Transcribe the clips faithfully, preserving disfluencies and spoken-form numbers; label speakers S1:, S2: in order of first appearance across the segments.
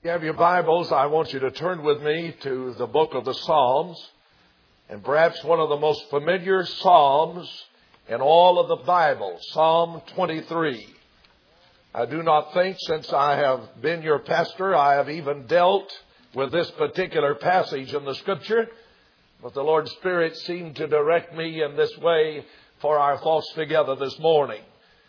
S1: you have your Bibles, I want you to turn with me to the book of the Psalms, and perhaps one of the most familiar Psalms in all of the Bible, Psalm twenty-three. I do not think since I have been your pastor, I have even dealt with this particular passage in the Scripture, but the Lord's Spirit seemed to direct me in this way for our thoughts together this morning.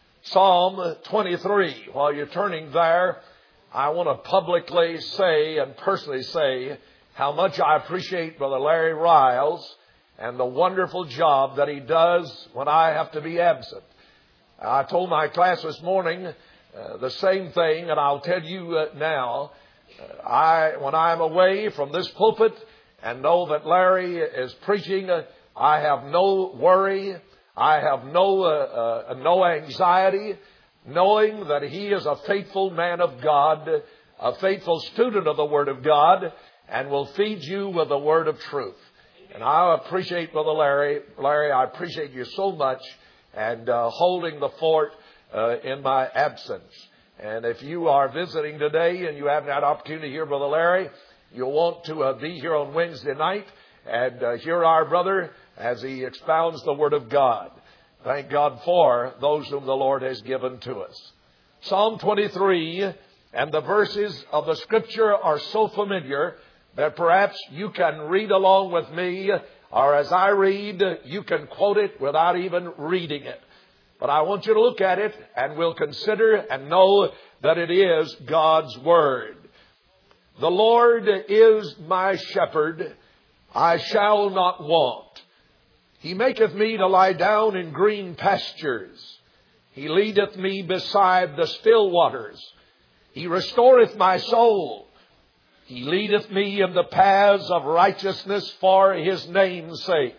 S1: Psalm twenty-three. While you're turning there, I want to publicly say and personally say how much I appreciate Brother Larry Riles and the wonderful job that he does when I have to be absent. I told my class this morning uh, the same thing, and I'll tell you uh, now. Uh, I, when I'm away from this pulpit and know that Larry is preaching, uh, I have no worry. I have no uh, uh, no anxiety, knowing that he is a faithful man of God, a faithful student of the Word of God, and will feed you with the Word of truth. And I appreciate Brother Larry. Larry, I appreciate you so much and uh, holding the fort uh, in my absence. And if you are visiting today and you haven't had opportunity to hear Brother Larry, you'll want to uh, be here on Wednesday night and uh, hear our brother as he expounds the Word of God. Thank God for those whom the Lord has given to us. Psalm twenty-three and the verses of the Scripture are so familiar that perhaps you can read along with me, or as I read, you can quote it without even reading it. But I want you to look at it and we'll consider and know that it is God's Word. The Lord is my shepherd, I shall not want. He maketh me to lie down in green pastures. He leadeth me beside the still waters. He restoreth my soul. He leadeth me in the paths of righteousness for His name's sake.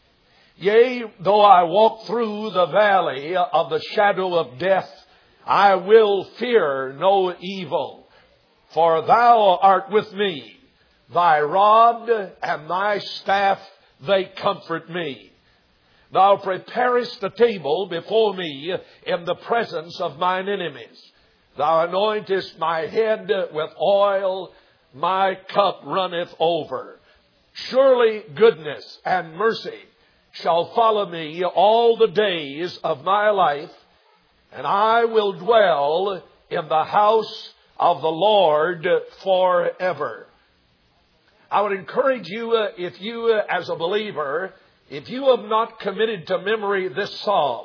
S1: Yea, though I walk through the valley of the shadow of death, I will fear no evil. For Thou art with me. Thy rod and Thy staff, they comfort me. Thou preparest the table before me in the presence of mine enemies. Thou anointest my head with oil, my cup runneth over. Surely goodness and mercy shall follow me all the days of my life, and I will dwell in the house of the Lord forever. I would encourage you, uh, if you uh, as a believer, if you have not committed to memory this psalm,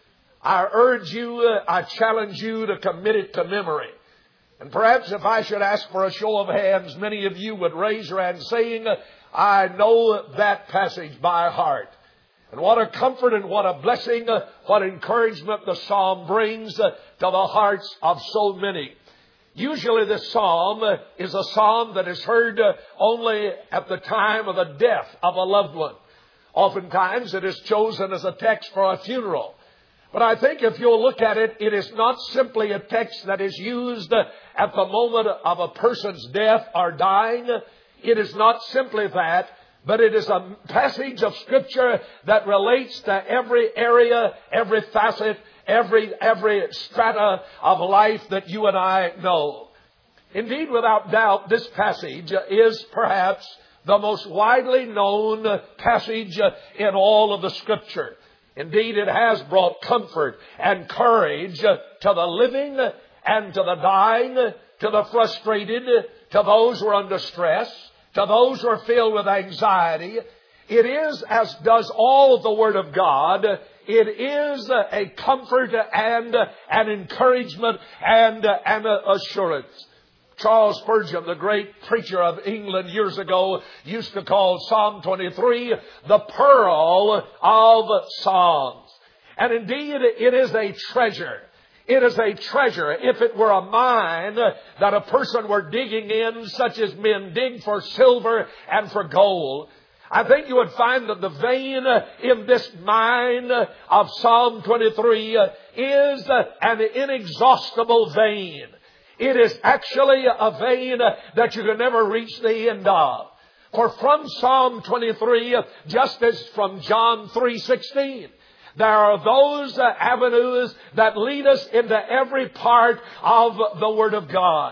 S1: I urge you, uh, I challenge you to commit it to memory. And perhaps if I should ask for a show of hands, many of you would raise your hand saying, I know that passage by heart. And what a comfort and what a blessing, uh, what encouragement the psalm brings uh, to the hearts of so many. Usually this psalm is a psalm that is heard only at the time of the death of a loved one. Oftentimes it is chosen as a text for a funeral. But I think if you'll look at it, it is not simply a text that is used at the moment of a person's death or dying. It is not simply that, but it is a passage of Scripture that relates to every area, every facet, Every, every strata of life that you and I know. Indeed, without doubt, this passage is perhaps the most widely known passage in all of the Scripture. Indeed, it has brought comfort and courage to the living and to the dying, to the frustrated, to those who are under stress, to those who are filled with anxiety. It is, as does all of the Word of God, it is a comfort and an encouragement and an assurance. Charles Spurgeon, the great preacher of England years ago, used to call Psalm twenty-three the pearl of Psalms. And indeed, it is a treasure. It is a treasure. If it were a mine that a person were digging in, such as men dig for silver and for gold, I think you would find that the vein in this mine of Psalm twenty-three is an inexhaustible vein. It is actually a vein that you can never reach the end of. For from Psalm twenty-three, just as from John three sixteen, there are those avenues that lead us into every part of the Word of God.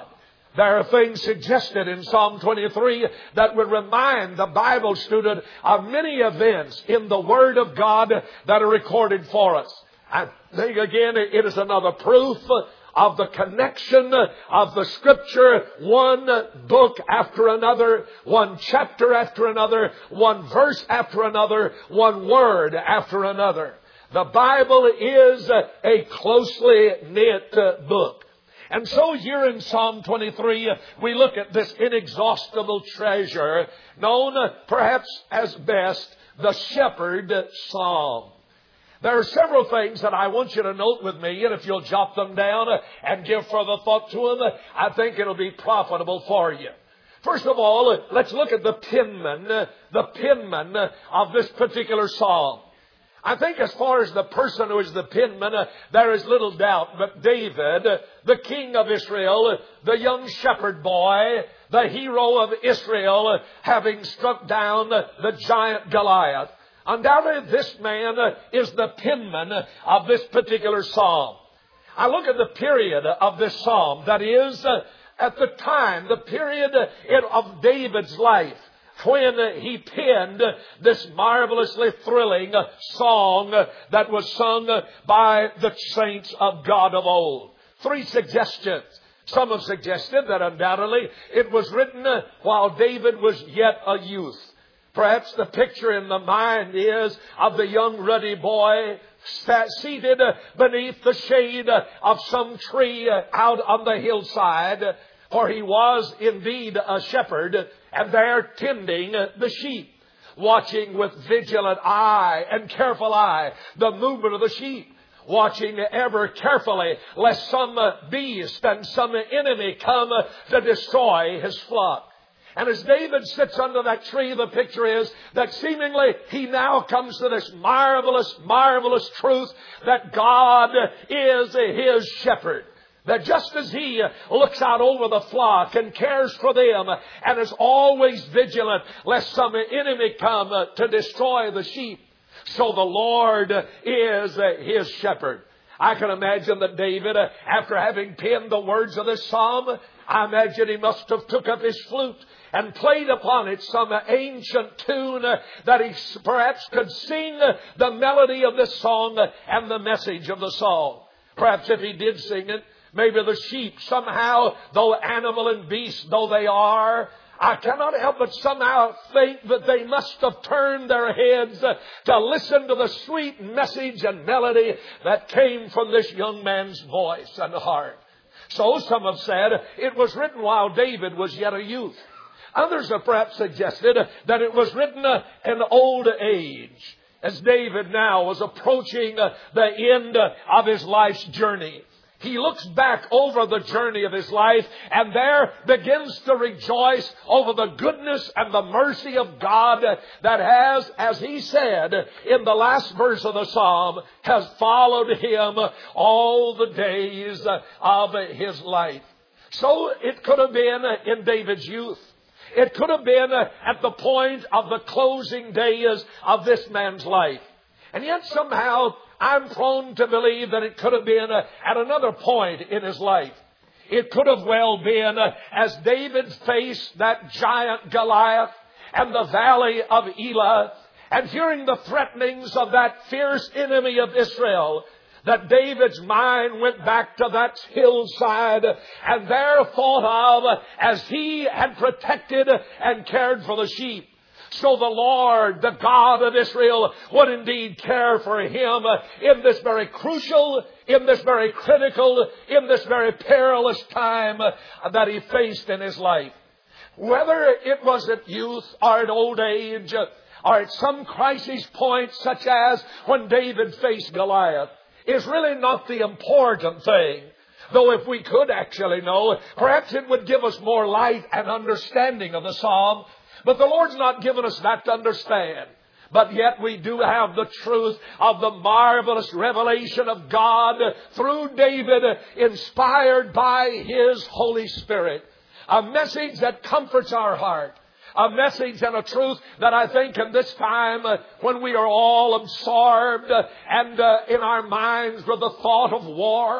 S1: There are things suggested in Psalm twenty-three that would remind the Bible student of many events in the Word of God that are recorded for us. I think again it is another proof of the connection of the Scripture, one book after another, one chapter after another, one verse after another, one word after another. The Bible is a closely knit book. And so here in Psalm twenty-three, we look at this inexhaustible treasure known perhaps as best the Shepherd Psalm. There are several things that I want you to note with me, and if you'll jot them down and give further thought to them, I think it'll be profitable for you. First of all, let's look at the penman, the penman of this particular psalm. I think as far as the person who is the penman, uh, there is little doubt. But David, uh, the king of Israel, uh, the young shepherd boy, the hero of Israel, uh, having struck down uh, the giant Goliath, undoubtedly this man uh, is the penman uh, of this particular psalm. I look at the period of this psalm, that is, uh, at the time, the period uh, of David's life, when he penned this marvelously thrilling song that was sung by the saints of God of old. Three suggestions. Some have suggested that undoubtedly it was written while David was yet a youth. Perhaps the picture in the mind is of the young ruddy boy seated beneath the shade of some tree out on the hillside, for he was indeed a shepherd, and there tending the sheep, watching with vigilant eye and careful eye the movement of the sheep, watching ever carefully lest some beast and some enemy come to destroy his flock. And as David sits under that tree, the picture is that seemingly he now comes to this marvelous, marvelous truth that God is his shepherd. That just as he looks out over the flock and cares for them and is always vigilant lest some enemy come to destroy the sheep, so the Lord is his shepherd. I can imagine that David, after having penned the words of this psalm, I imagine he must have took up his flute and played upon it some ancient tune that he perhaps could sing the melody of this song and the message of the song. Perhaps if he did sing it, maybe the sheep somehow, though animal and beast though they are, I cannot help but somehow think that they must have turned their heads to listen to the sweet message and melody that came from this young man's voice and heart. So some have said it was written while David was yet a youth. Others have perhaps suggested that it was written in old age, as David now was approaching the end of his life's journey. He looks back over the journey of his life and there begins to rejoice over the goodness and the mercy of God that has, as he said in the last verse of the psalm, has followed him all the days of his life. So it could have been in David's youth. It could have been at the point of the closing days of this man's life. And yet somehow I'm prone to believe that it could have been uh, at another point in his life. It could have well been uh, as David faced that giant Goliath and the valley of Elah, and hearing the threatenings of that fierce enemy of Israel, that David's mind went back to that hillside and there thought of as he had protected and cared for the sheep, so the Lord, the God of Israel, would indeed care for him in this very crucial, in this very critical, in this very perilous time that he faced in his life. Whether it was at youth or at old age or at some crisis point such as when David faced Goliath is really not the important thing. Though if we could actually know, perhaps it would give us more light and understanding of the psalm. But the Lord's not given us that to understand. But yet we do have the truth of the marvelous revelation of God through David, inspired by His Holy Spirit. A message that comforts our heart. A message and a truth that I think in this time uh, when we are all absorbed uh, and uh, in our minds with the thought of war,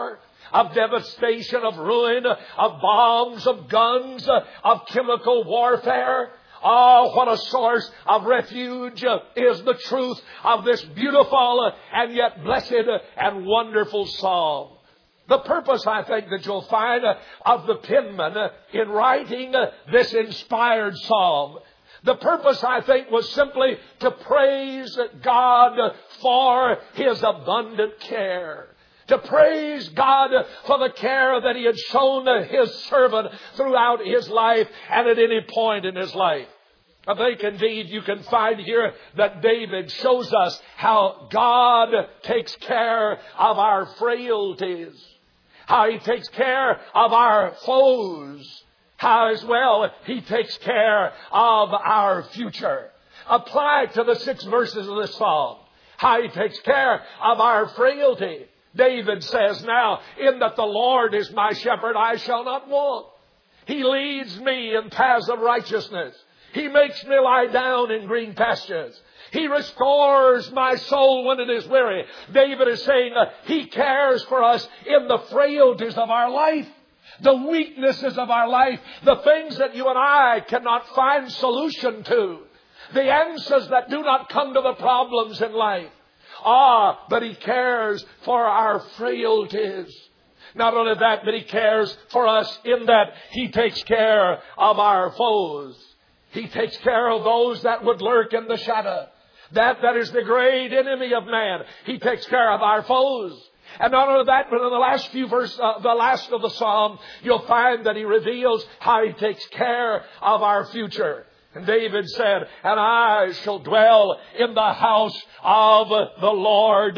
S1: of devastation, of ruin, of bombs, of guns, of chemical warfare. Oh, what a source of refuge is the truth of this beautiful and yet blessed and wonderful psalm. The purpose, I think, that you'll find of the penman in writing this inspired psalm, the purpose, I think, was simply to praise God for His abundant care. To praise God for the care that He had shown His servant throughout his life and at any point in his life. I think indeed you can find here that David shows us how God takes care of our frailties, how He takes care of our foes, how as well He takes care of our future. Apply to the six verses of this psalm how He takes care of our frailty. David says, now, in that the Lord is my shepherd, I shall not want. He leads me in paths of righteousness. He makes me lie down in green pastures. He restores my soul when it is weary. David is saying uh, He cares for us in the frailties of our life, the weaknesses of our life, the things that you and I cannot find solution to, the answers that do not come to the problems in life. Ah, but He cares for our frailties. Not only that, but He cares for us in that He takes care of our foes. He takes care of those that would lurk in the shadow. That that is the great enemy of man. He takes care of our foes. And not only that, but in the last few verses, uh, the last of the psalm, you'll find that He reveals how He takes care of our future. And David said, and I shall dwell in the house of the Lord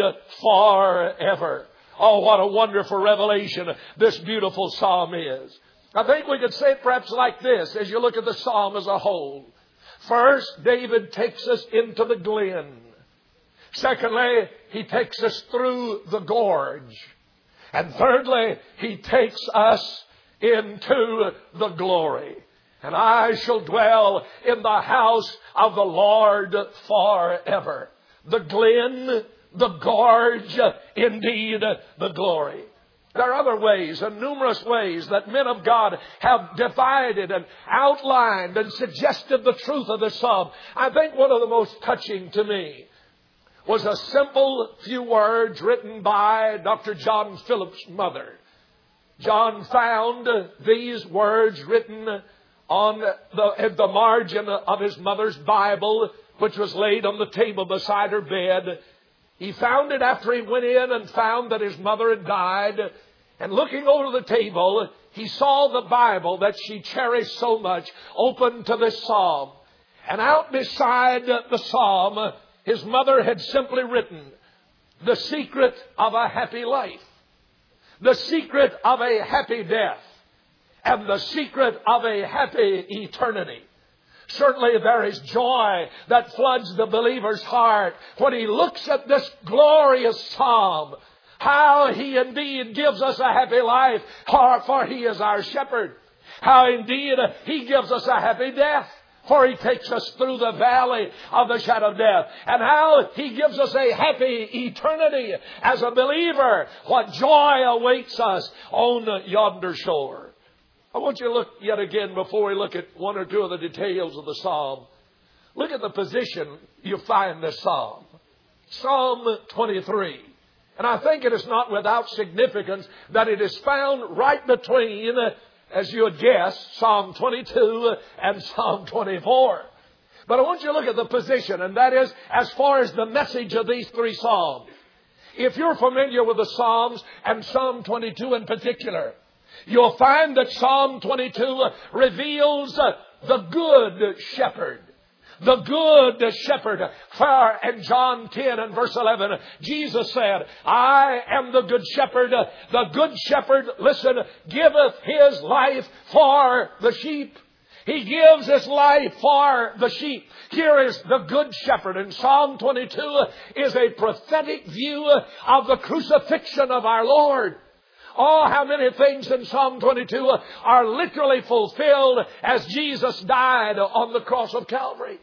S1: forever. Oh, what a wonderful revelation this beautiful psalm is. I think we could say it perhaps like this as you look at the psalm as a whole. First, David takes us into the glen. Secondly, he takes us through the gorge. And thirdly, he takes us into the glory. And I shall dwell in the house of the Lord forever. The glen, the gorge, indeed the glory. There are other ways and numerous ways that men of God have divided and outlined and suggested the truth of this psalm. I think one of the most touching to me was a simple few words written by Doctor John Phillips' mother. John found these words written on the, at the margin of his mother's Bible, which was laid on the table beside her bed. He found it after he went in and found that his mother had died. And looking over the table, he saw the Bible that she cherished so much open to this psalm. And out beside the psalm, his mother had simply written, the secret of a happy life, the secret of a happy death, and the secret of a happy eternity. Certainly there is joy that floods the believer's heart when he looks at this glorious psalm. How He indeed gives us a happy life, for He is our shepherd. How indeed He gives us a happy death, for He takes us through the valley of the shadow of death. And how He gives us a happy eternity as a believer. What joy awaits us on yonder shore. I want you to look yet again before we look at one or two of the details of the psalm. Look at the position you find this psalm. Psalm twenty-three. And I think it is not without significance that it is found right between, as you would guess, Psalm twenty-two and Psalm twenty-four. But I want you to look at the position, and that is as far as the message of these three psalms. If you're familiar with the Psalms, and Psalm twenty-two in particular, you'll find that Psalm twenty-two reveals the good shepherd. The good shepherd. For in John ten and verse eleven, Jesus said, I am the good shepherd. The good shepherd, listen, giveth his life for the sheep. He gives his life for the sheep. Here is the good shepherd. And Psalm twenty-two is a prophetic view of the crucifixion of our Lord. Oh, how many things in Psalm twenty-two are literally fulfilled as Jesus died on the cross of Calvary.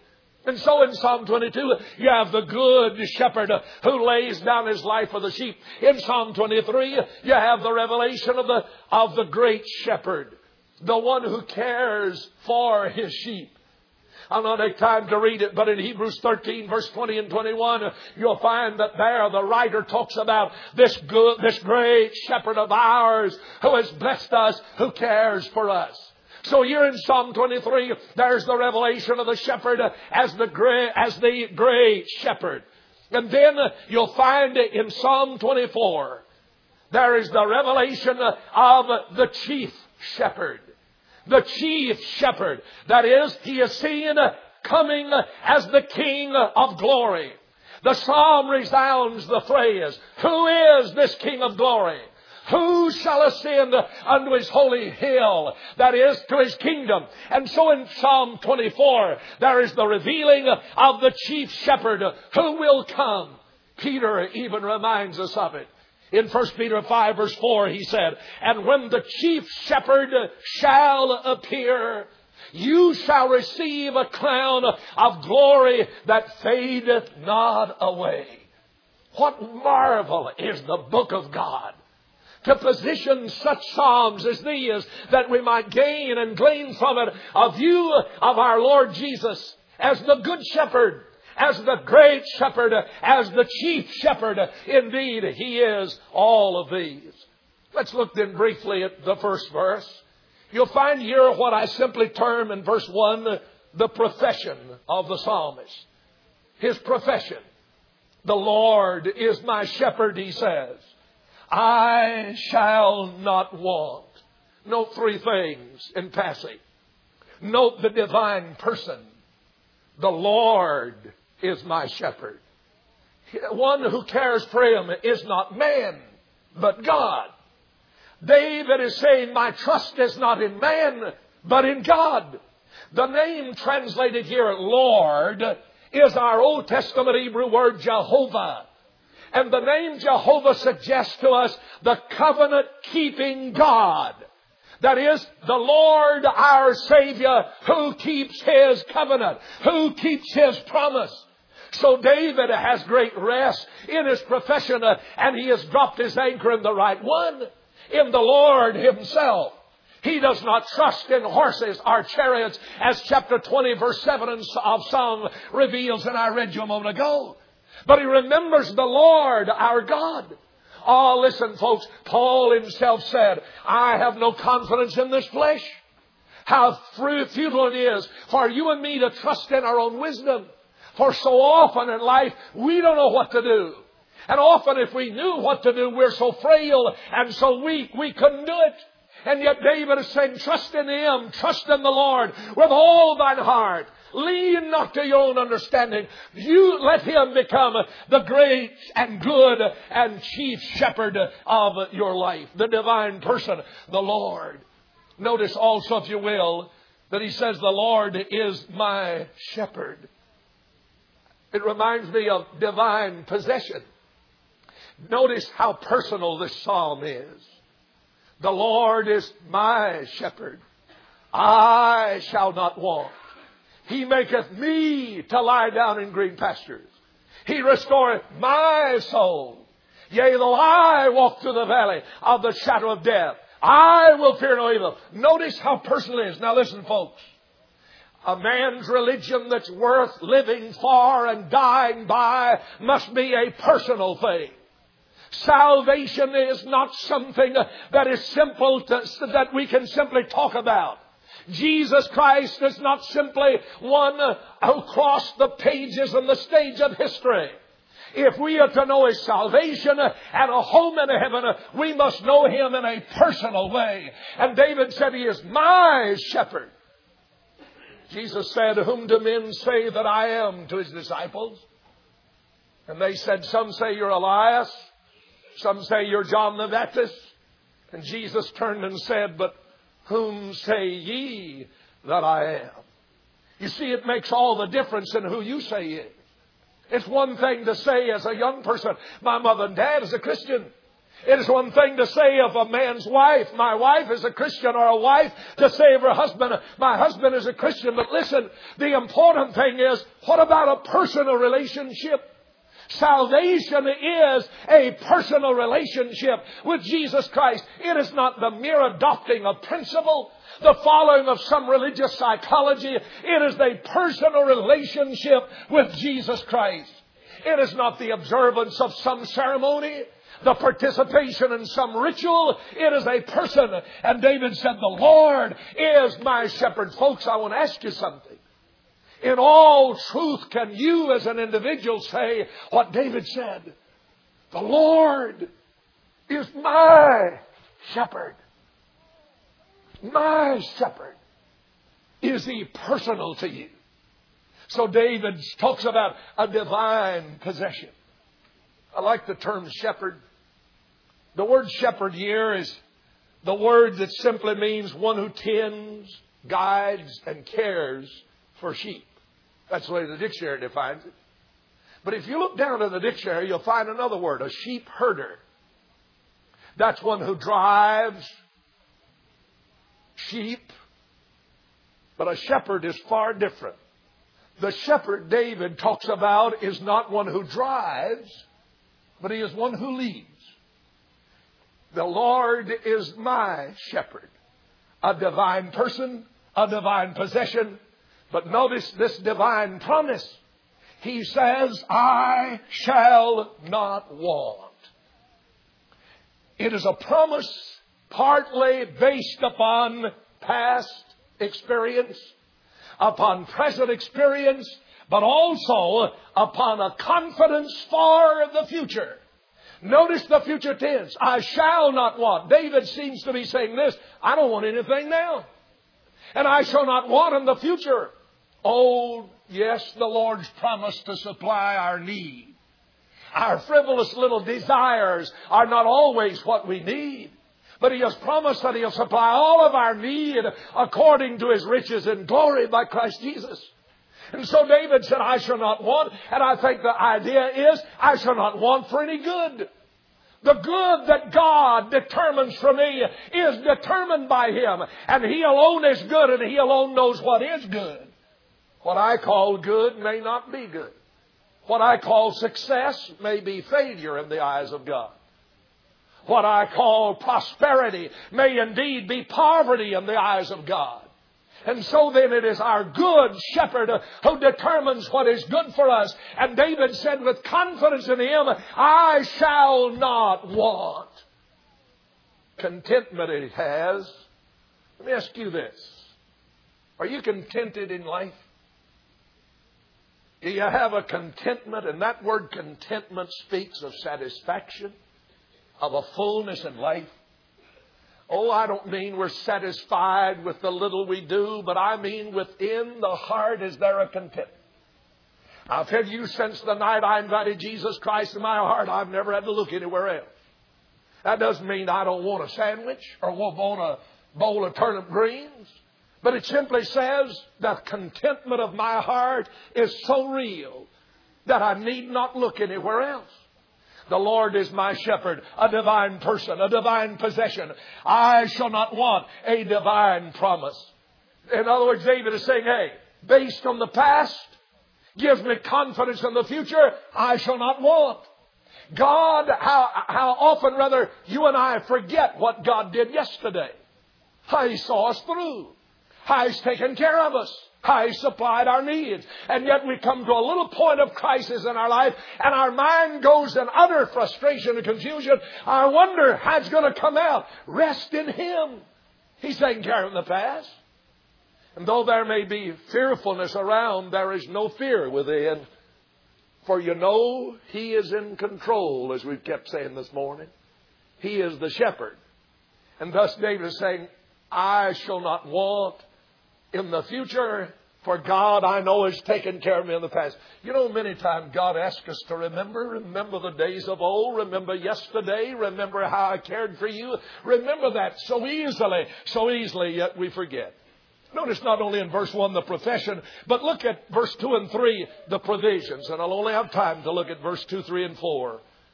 S1: And so in Psalm twenty-two, you have the good shepherd who lays down his life for the sheep. In Psalm twenty-three, you have the revelation of the, of the great shepherd, the one who cares for his sheep. I'll not take time to read it, but in Hebrews thirteen, verse twenty and twenty-one, you'll find that there the writer talks about this good, this great shepherd of ours who has blessed us, who cares for us. So here in Psalm twenty-three, there's the revelation of the shepherd as the great, as the great shepherd. And then you'll find in Psalm twenty-four, there is the revelation of the chief shepherd. The chief shepherd. That is, he is seen coming as the King of glory. The psalm resounds the phrase, who is this King of glory? Who shall ascend unto his holy hill, that is, to his kingdom? And so in Psalm twenty-four, there is the revealing of the chief shepherd who will come. Peter even reminds us of it. In First Peter five, verse four, he said, and when the chief shepherd shall appear, you shall receive a crown of glory that fadeth not away. What marvel is the book of God, to position such psalms as these, that we might gain and glean from it a view of our Lord Jesus as the good shepherd, as the great shepherd, as the chief shepherd. Indeed, he is all of these. Let's look then briefly at the first verse. You'll find here what I simply term in verse one, the profession of the psalmist. His profession. The Lord is my shepherd, he says. I shall not want. Note three things in passing. Note the divine person. The Lord is my shepherd. One who cares for him is not man, but God. David is saying, my trust is not in man, but in God. The name translated here, Lord, is our Old Testament Hebrew word Jehovah. And the name Jehovah suggests to us the covenant-keeping God. That is, the Lord our Savior, who keeps his covenant, who keeps his promise. So David has great rest in his profession, uh, and he has dropped his anchor in the right one, in the Lord himself. He does not trust in horses or chariots, as chapter twenty, verse seven of Psalm reveals, and I read you a moment ago. But he remembers the Lord, our God. Oh, listen, folks, Paul himself said, I have no confidence in this flesh. How futile it is for you and me to trust in our own wisdom. For so often in life, we don't know what to do. And often if we knew what to do, we're so frail and so weak, we couldn't do it. And yet David is saying, trust in him, trust in the Lord with all thine heart. Lean not to your own understanding. You let him become the great and good and chief shepherd of your life. The divine person, the Lord. Notice also, if you will, that he says the Lord is my shepherd. It reminds me of divine possession. Notice how personal this psalm is. The Lord is my shepherd. I shall not want. He maketh me to lie down in green pastures. He restoreth my soul. Yea, though I walk through the valley of the shadow of death, I will fear no evil. Notice how personal it is. Now listen, folks. A man's religion that's worth living for and dying by must be a personal thing. Salvation is not something that is simple to, that we can simply talk about. Jesus Christ is not simply one who crossed the pages and the stage of history. If we are to know his salvation and a home in heaven, we must know him in a personal way. And David said, he is my shepherd. Jesus said, whom do men say that I am, to his disciples? And they said, some say you're Elias. Some say you're John the Baptist. And Jesus turned and said, but whom say ye that I am? You see, it makes all the difference in who you say is. It's one thing to say as a young person, my mother and dad is a Christian. It is one thing to say of a man's wife, my wife is a Christian, or a wife to say of her husband, my husband is a Christian. But listen, the important thing is, what about a personal relationship? Salvation is a personal relationship with Jesus Christ. It is not the mere adopting of principle, the following of some religious psychology. It is a personal relationship with Jesus Christ. It is not the observance of some ceremony, the participation in some ritual. It is a person. And David said, the Lord is my shepherd. Folks, I want to ask you something. In all truth, can you as an individual say what David said? The Lord is my shepherd. My shepherd. Is He personal to you? So David talks about a divine possession. I like the term shepherd. The word shepherd here is the word that simply means one who tends, guides, and cares for sheep. That's the way the dictionary defines it. But if you look down in the dictionary, you'll find another word, a sheep herder. That's one who drives sheep. But a shepherd is far different. The shepherd David talks about is not one who drives, but he is one who leads. The Lord is my shepherd. A divine person, a divine possession. But notice this divine promise. He says, I shall not want. It is a promise partly based upon past experience, upon present experience, but also upon a confidence for the future. Notice the future tense. I shall not want. David seems to be saying this. I don't want anything now. And I shall not want in the future. Oh, yes, the Lord's promised to supply our need. Our frivolous little desires are not always what we need. But He has promised that He'll supply all of our need according to His riches and glory by Christ Jesus. And so David said, I shall not want. And I think the idea is, I shall not want for any good. The good that God determines for me is determined by Him. And He alone is good, and He alone knows what is good. What I call good may not be good. What I call success may be failure in the eyes of God. What I call prosperity may indeed be poverty in the eyes of God. And so then it is our good shepherd who determines what is good for us. And David said with confidence in Him, I shall not want. Contentment it has. Let me ask you this. Are you contented in life? Do you have a contentment? And that word contentment speaks of satisfaction, of a fullness in life. Oh, I don't mean we're satisfied with the little we do, but I mean within the heart is there a contentment. I'll tell you, since the night I invited Jesus Christ in my heart, I've never had to look anywhere else. That doesn't mean I don't want a sandwich or want a bowl of turnip greens. But it simply says that contentment of my heart is so real that I need not look anywhere else. The Lord is my shepherd, a divine person, a divine possession. I shall not want, a divine promise. In other words, David is saying, hey, based on the past, gives me confidence in the future, I shall not want. God, how, how often rather you and I forget what God did yesterday. How He saw us through. How He's taken care of us. How He supplied our needs. And yet we come to a little point of crisis in our life and our mind goes in utter frustration and confusion. I wonder how it's going to come out. Rest in Him. He's taken care of in the past. And though there may be fearfulness around, there is no fear within. For you know He is in control, as we've kept saying this morning. He is the shepherd. And thus David is saying, I shall not want in the future, for God I know has taken care of me in the past. You know, many times God asks us to remember. Remember the days of old. Remember yesterday. Remember how I cared for you. Remember that so easily, so easily, yet we forget. Notice not only in verse one the profession, but look at verse two and three, the provisions. And I'll only have time to look at verse two, three, and four.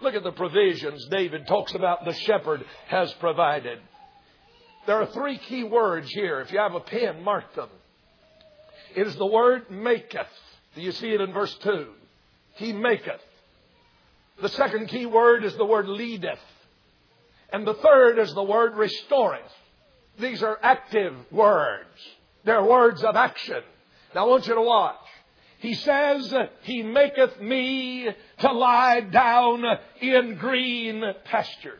S1: Look at the provisions David talks about the shepherd has provided. There are three key words here. If you have a pen, mark them. It is the word maketh. Do you see it in verse two? He maketh. The second key word is the word leadeth. And the third is the word restoreth. These are active words. They're words of action. Now I want you to watch. He says, He maketh me to lie down in green pastures.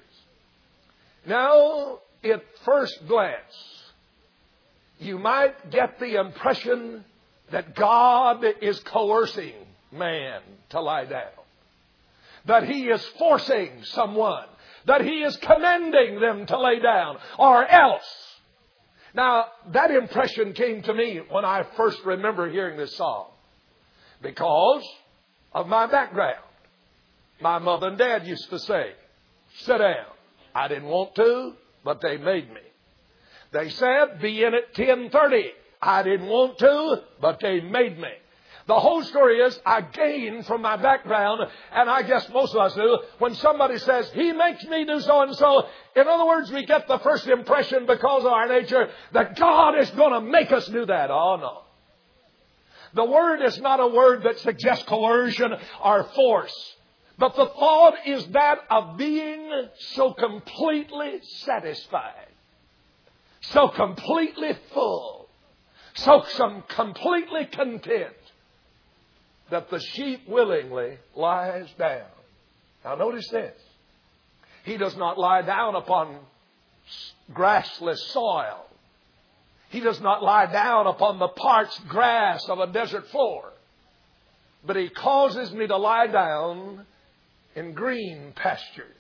S1: Now, at first glance, you might get the impression that God is coercing man to lie down. That He is forcing someone. That He is commanding them to lay down. Or else. Now, that impression came to me when I first remember hearing this psalm. Because of my background. My mother and dad used to say, sit down. I didn't want to, but they made me. They said, be in at ten thirty. I didn't want to, but they made me. The whole story is I gained from my background, and I guess most of us do, when somebody says, he makes me do so and so. In other words, we get the first impression because of our nature that God is going to make us do that. Oh, no. The word is not a word that suggests coercion or force. But the thought is that of being so completely satisfied. So completely full. So some completely content. That the sheep willingly lies down. Now notice this. He does not lie down upon grassless soil. He does not lie down upon the parched grass of a desert floor. But He causes me to lie down in green pastures.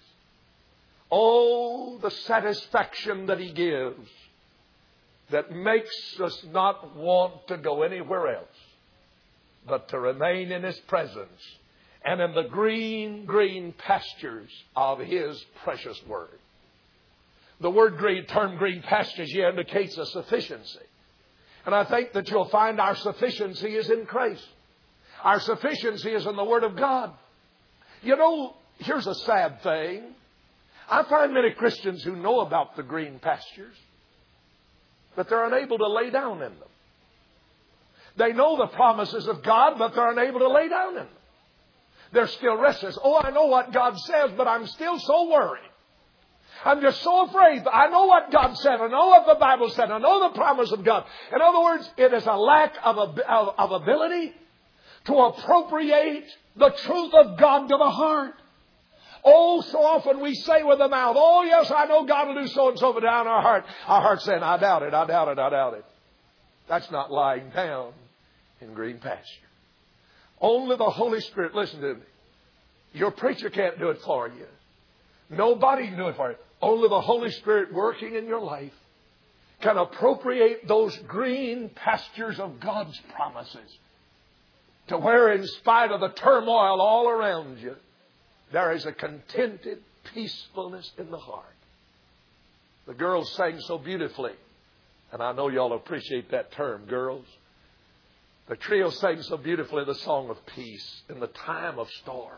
S1: Oh, the satisfaction that He gives that makes us not want to go anywhere else but to remain in His presence and in the green, green pastures of His precious Word. The word green, term green pastures here indicates a sufficiency. And I think that you'll find our sufficiency is in Christ. Our sufficiency is in the Word of God. You know, here's a sad thing. I find many Christians who know about the green pastures, but they're unable to lay down in them. They know the promises of God, but they're unable to lay down in them. They're still restless. Oh, I know what God says, but I'm still so worried. I'm just so afraid. I know what God said. I know what the Bible said. I know the promise of God. In other words, it is a lack of, of, of ability to appropriate the truth of God to the heart. Oh, so often we say with the mouth, oh, yes, I know God will do so and so, but down our heart, our heart's saying, I doubt it, I doubt it, I doubt it. That's not lying down in green pasture. Only the Holy Spirit, listen to me. Your preacher can't do it for you. Nobody can do it for you. Only the Holy Spirit working in your life can appropriate those green pastures of God's promises to where, in spite of the turmoil all around you, there is a contented peacefulness in the heart. The girls sang so beautifully, and I know y'all appreciate that term, girls. The trio sang so beautifully the song of peace in the time of storm.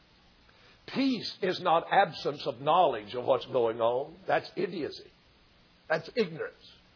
S1: Peace is not absence of knowledge of what's going on. That's idiocy. That's ignorance.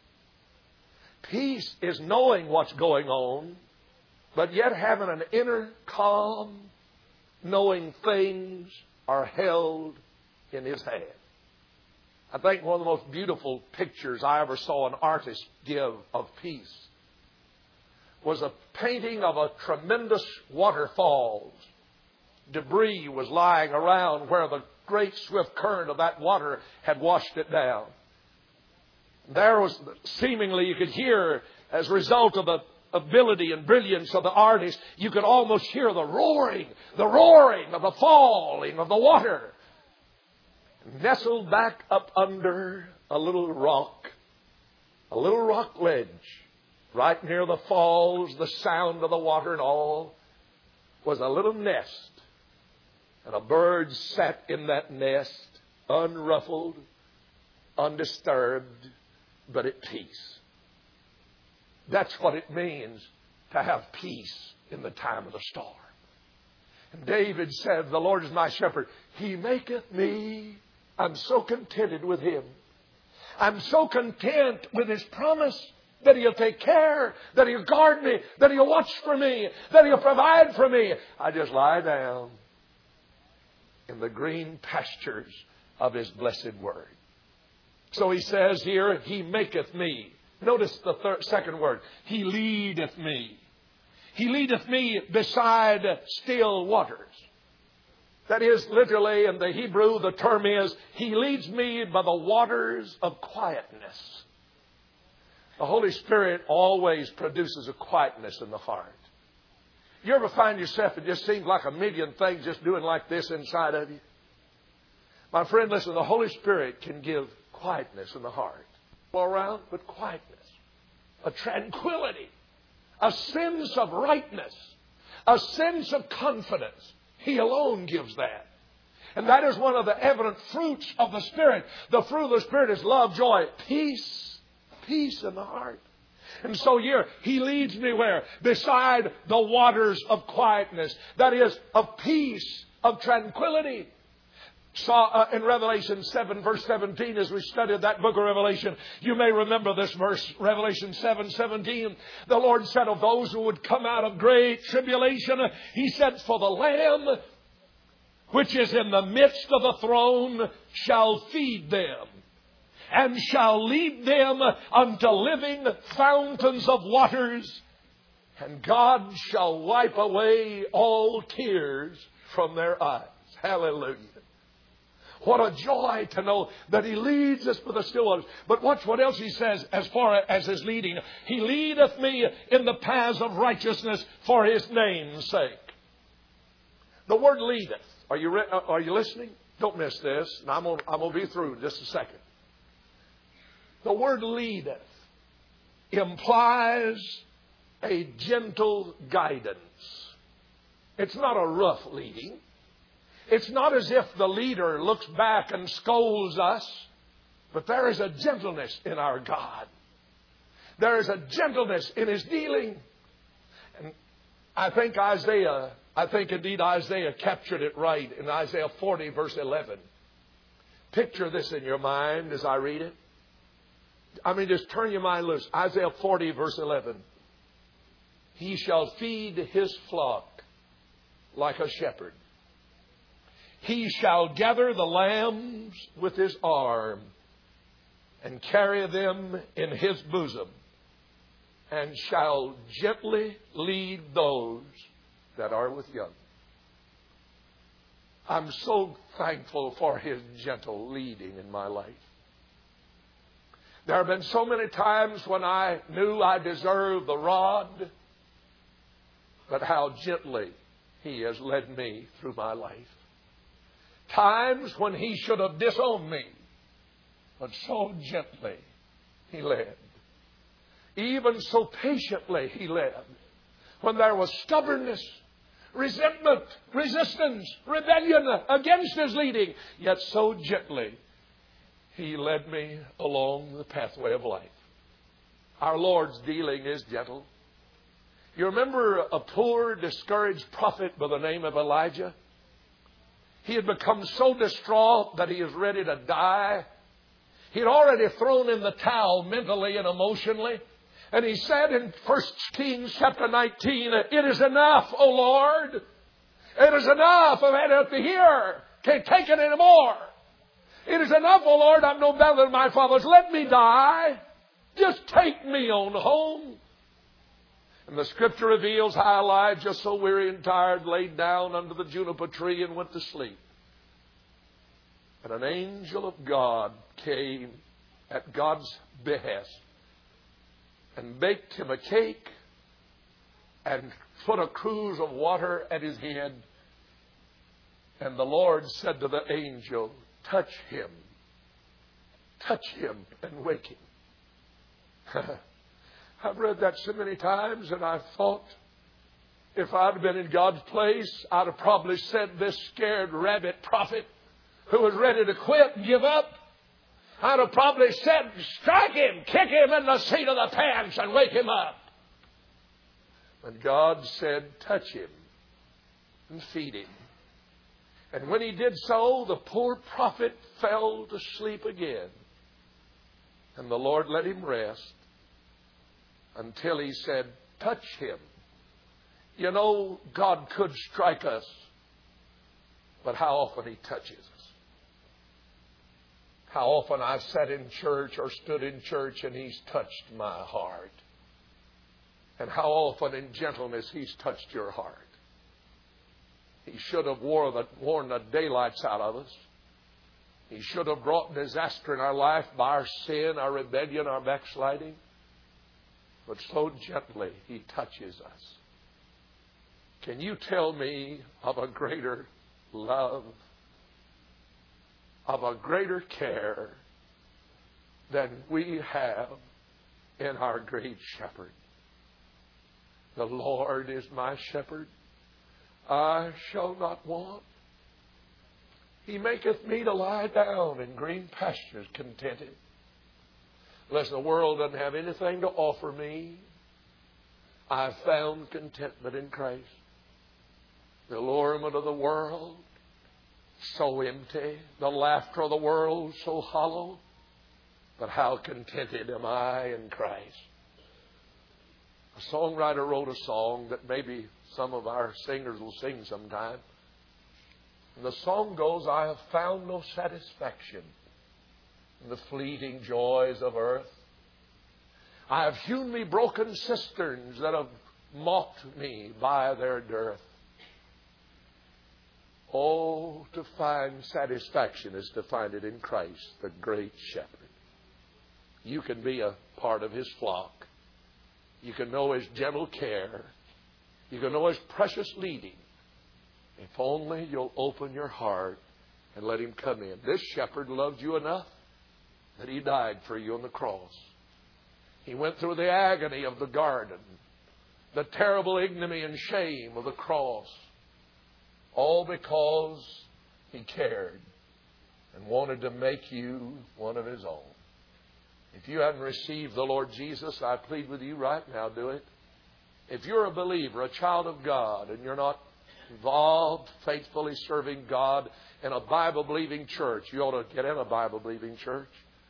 S1: Peace is knowing what's going on, but yet having an inner calm, knowing things are held in His hand. I think one of the most beautiful pictures I ever saw an artist give of peace was a painting of a tremendous waterfall. Debris was lying around where the great swift current of that water had washed it down. There was seemingly, you could hear, as a result of the ability and brilliance of the artist, you could almost hear the roaring, the roaring of the falling of the water. Nestled back up under a little rock, a little rock ledge, right near the falls, the sound of the water and all, was a little nest. And a bird sat in that nest, unruffled, undisturbed, but at peace. That's what it means to have peace in the time of the storm. And David said, the Lord is my shepherd. He maketh me. I'm so contented with Him. I'm so content with His promise that He'll take care, that He'll guard me, that He'll watch for me, that He'll provide for me. I just lie down in the green pastures of His blessed word. So He says here, He maketh me. Notice the third, second word. He leadeth me. He leadeth me beside still waters. That is, literally in the Hebrew, the term is, He leads me by the waters of quietness. The Holy Spirit always produces a quietness in the heart. You ever find yourself, it just seems like a million things just doing like this inside of you? My friend, listen, the Holy Spirit can give quietness in the heart. All around, but quietness. A tranquility. A sense of rightness. A sense of confidence. He alone gives that. And that is one of the evident fruits of the Spirit. The fruit of the Spirit is love, joy, peace. Peace in the heart. And so here, He leads me where? Beside the waters of quietness. That is, of peace, of tranquility. Saw uh, in Revelation seven, verse seventeen, as we studied that book of Revelation, you may remember this verse, Revelation seven, seventeen. The Lord said of those who would come out of great tribulation, He said, for the Lamb which is in the midst of the throne shall feed them, and shall lead them unto living fountains of waters, and God shall wipe away all tears from their eyes. Hallelujah. What a joy to know that He leads us for the still waters. But watch what else He says as far as His leading. He leadeth me in the paths of righteousness for His name's sake. The word leadeth. Are you, re- are you listening? Don't miss this. And I'm going I'm to be through in just a second. The word leadeth implies a gentle guidance. It's not a rough leading. It's not as if the leader looks back and scolds us, but there is a gentleness in our God. There is a gentleness in His dealing. And I think Isaiah, I think indeed Isaiah captured it right in Isaiah forty, verse eleven. Picture this in your mind as I read it. I mean, just turn your mind loose. Isaiah forty, verse eleven. He shall feed His flock like a shepherd. He shall gather the lambs with His arm and carry them in His bosom, and shall gently lead those that are with young. I'm so thankful for His gentle leading in my life. There have been so many times when I knew I deserved the rod, but how gently He has led me through my life. Times when He should have disowned me, but so gently He led. Even so patiently He led. When there was stubbornness, resentment, resistance, rebellion against His leading, yet so gently He led me along the pathway of life. Our Lord's dealing is gentle. You remember a poor, discouraged prophet by the name of Elijah? He had become so distraught that he was ready to die. He had already thrown in the towel mentally and emotionally. And he said in First Kings chapter nineteen, it is enough, O Lord. It is enough. I've had it to here. Can't take it anymore. It is enough, O Lord. I'm no better than my fathers. Let me die. Just take me on home. And the Scripture reveals how Elijah, so weary and tired, laid down under the juniper tree and went to sleep. And an angel of God came at God's behest and baked him a cake and put a cruse of water at his head. And the Lord said to the angel, touch him. Touch him and wake him. I've read that so many times, and I've thought, if I'd been in God's place, I'd have probably said this scared rabbit prophet who was ready to quit and give up, I'd have probably said, strike him, kick him in the seat of the pants and wake him up. And God said, touch him. and feed him. And when he did so, the poor prophet fell to sleep again. And the Lord let him rest until he said, touch him. You know, God could strike us, but how often he touches us. How often I've sat in church or stood in church and he's touched my heart. And how often in gentleness he's touched your heart. He should have worn the, worn the daylights out of us. He should have brought disaster in our life by our sin, our rebellion, our backsliding. But so gently he touches us. Can you tell me of a greater love, of a greater care than we have in our great shepherd? The Lord is my shepherd. I shall not want. He maketh me to lie down in green pastures contented. Listen, the world doesn't have anything to offer me. I've found contentment in Christ. The allurement of the world, so empty. The laughter of the world, so hollow. But how contented am I in Christ. A songwriter wrote a song that maybe some of our singers will sing sometime. And the song goes, I have found no satisfaction in the fleeting joys of earth. I have hewn me broken cisterns that have mocked me by their dearth. Oh, to find satisfaction is to find it in Christ, the great shepherd. You can be a part of his flock. You can know his gentle care. You can know his precious leading. If only you'll open your heart and let him come in. This shepherd loved you enough that he died for you on the cross. He went through the agony of the garden, the terrible ignominy and shame of the cross, all because he cared and wanted to make you one of his own. If you haven't received the Lord Jesus, I plead with you right now, do it. If you're a believer, a child of God, and you're not involved, faithfully serving God in a Bible-believing church, you ought to get in a Bible-believing church.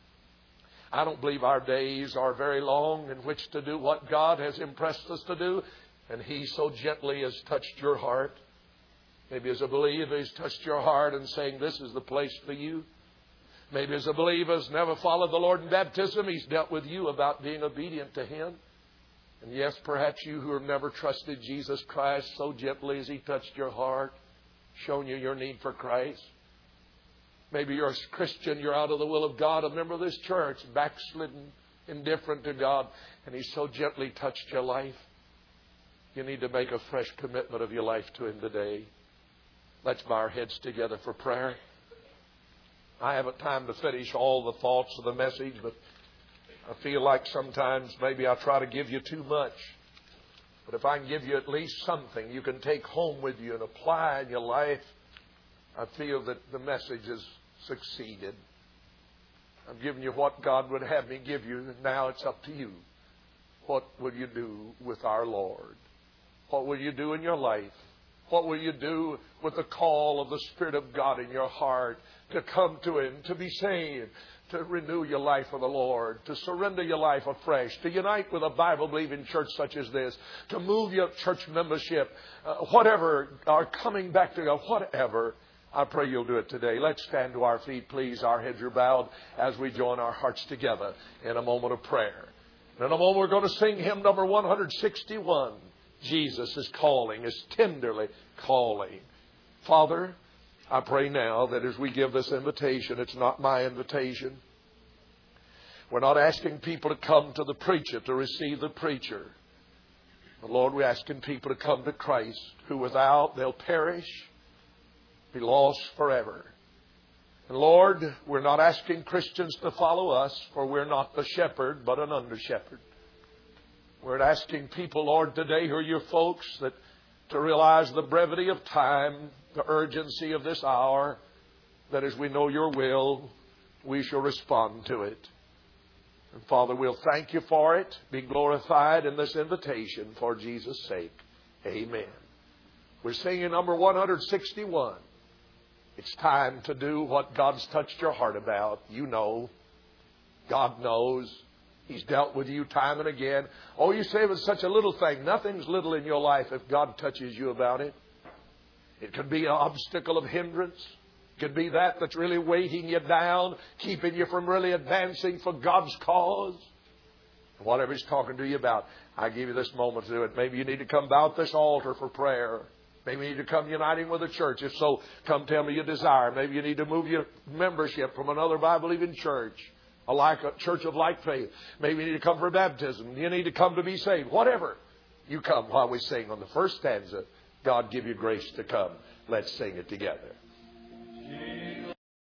S1: I don't believe our days are very long in which to do what God has impressed us to do, and he so gently has touched your heart. Maybe as a believer, he's touched your heart and saying, this is the place for you. Maybe as a believer has never followed the Lord in baptism, he's dealt with you about being obedient to him. And yes, perhaps you who have never trusted Jesus Christ, so gently as he touched your heart, shown you your need for Christ. Maybe you're a Christian, you're out of the will of God, a member of this church, backslidden, indifferent to God, and he so gently touched your life. You need to make a fresh commitment of your life to him today. Let's bow our heads together for prayer. I haven't time to finish all the thoughts of the message, but I feel like sometimes maybe I try to give you too much. But if I can give you at least something you can take home with you and apply in your life, I feel that the message has succeeded. I've given you what God would have me give you, and now it's up to you. What will you do with our Lord? What will you do in your life? What will you do with the call of the Spirit of God in your heart to come to him, to be saved, to renew your life for the Lord, to surrender your life afresh, to unite with a Bible-believing church such as this, to move your church membership, uh, whatever, or coming back to God, whatever. I pray you'll do it today. Let's stand to our feet, please. Our heads are bowed as we join our hearts together in a moment of prayer. In a moment we're going to sing hymn number one sixty-one. Jesus is calling, is tenderly calling. Father, I pray now that as we give this invitation, it's not my invitation. We're not asking people to come to the preacher to receive the preacher. But Lord, we're asking people to come to Christ, who without they'll perish, be lost forever. And Lord, we're not asking Christians to follow us, for we're not the shepherd, but an under-shepherd. We're asking people, Lord, today who are your folks, that to realize the brevity of time, the urgency of this hour, that as we know your will, we shall respond to it. And Father, we'll thank you for it. Be glorified in this invitation for Jesus' sake. Amen. We're singing number one sixty-one. It's time to do what God's touched your heart about. You know. God knows. He's dealt with you time and again. Oh, you say it was such a little thing. Nothing's little in your life if God touches you about it. It could be an obstacle of hindrance. It could be that that's really weighting you down, keeping you from really advancing for God's cause. Whatever He's talking to you about, I give you this moment to do it. Maybe you need to come about this altar for prayer. Maybe you need to come uniting with the church. If so, come tell me your desire. Maybe you need to move your membership from another Bible-believing church, a like a church of like faith. Maybe you need to come for baptism. You need to come to be saved. Whatever. You come while we sing on the first stanza. God give you grace to come. Let's sing it together.